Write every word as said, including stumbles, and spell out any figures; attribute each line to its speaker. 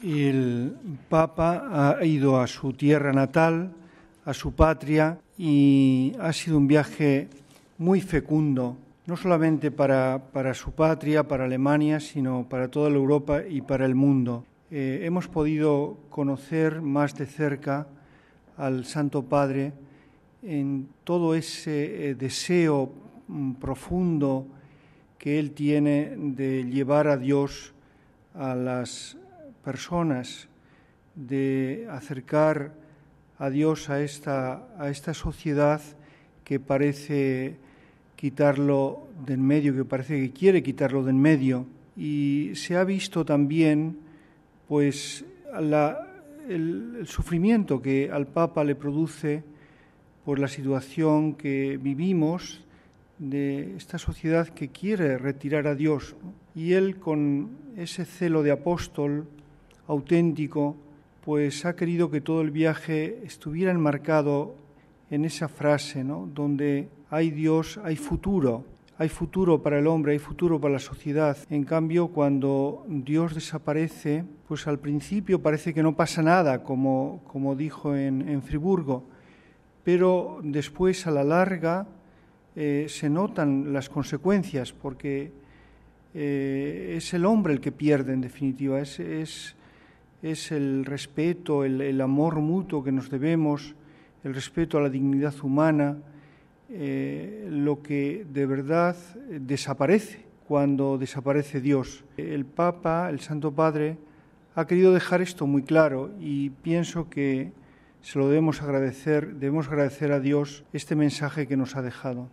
Speaker 1: El Papa ha ido a su tierra natal, a su patria, y ha sido un viaje muy fecundo, no solamente para, para su patria, para Alemania, sino para toda la Europa y para el mundo. Eh, hemos podido conocer más de cerca al Santo Padre en todo ese eh, deseo mm, profundo que él tiene de llevar a Dios a las personas, de acercar a Dios a esta, a esta sociedad que parece quitarlo de en medio, que parece que quiere quitarlo de en medio. Y se ha visto también pues la, el, el sufrimiento que al Papa le produce por la situación que vivimos de esta sociedad que quiere retirar a Dios, ¿no? Y él, con ese celo de apóstol auténtico, pues ha querido que todo el viaje estuviera enmarcado en esa frase, ¿no? Donde hay Dios, hay futuro, hay futuro para el hombre, hay futuro para la sociedad. En cambio, cuando Dios desaparece, pues al principio parece que no pasa nada, como, como dijo en, en Friburgo, pero después, a la larga, eh, se notan las consecuencias, porque eh, es el hombre el que pierde, en definitiva, es... es es el respeto, el, el amor mutuo que nos debemos, el respeto a la dignidad humana, eh, lo que de verdad desaparece cuando desaparece Dios. El Papa, el Santo Padre, ha querido dejar esto muy claro y pienso que se lo debemos agradecer, debemos agradecer a Dios este mensaje que nos ha dejado.